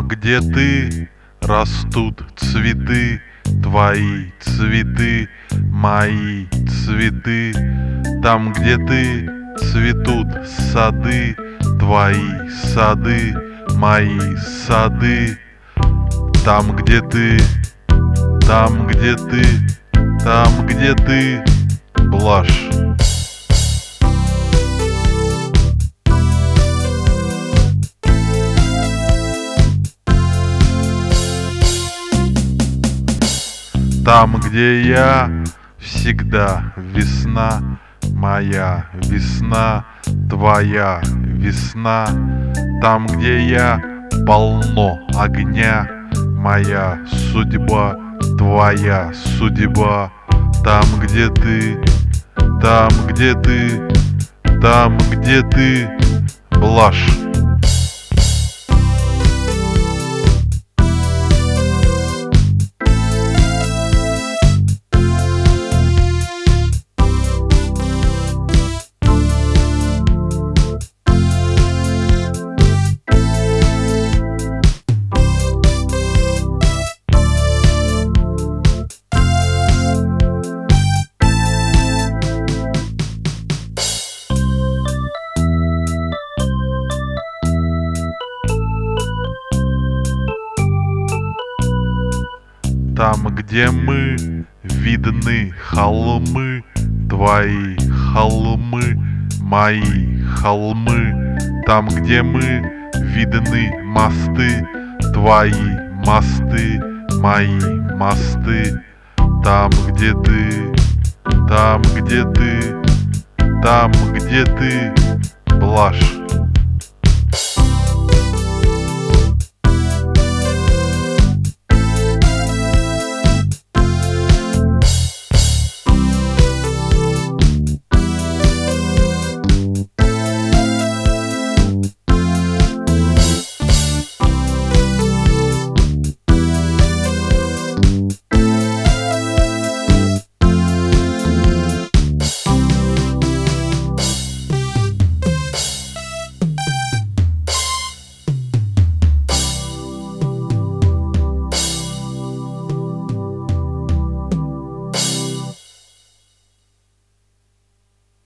где ты, растут цветы, твои цветы, мои цветы. Там, где ты, цветут сады, твои сады, мои сады. Там, где ты, там, где ты, там, где ты, блажь. Там, где я, всегда весна, моя весна, твоя весна. Там, где я, полно огня, моя судьба, твоя судьба. Там, где ты, там, где ты, там, где ты, блажь. Там, где мы, видны холмы, твои холмы, мои холмы. Там, где мы, видны мосты, твои мосты, мои мосты. Там, где ты, там, где ты, там, где ты, блажь.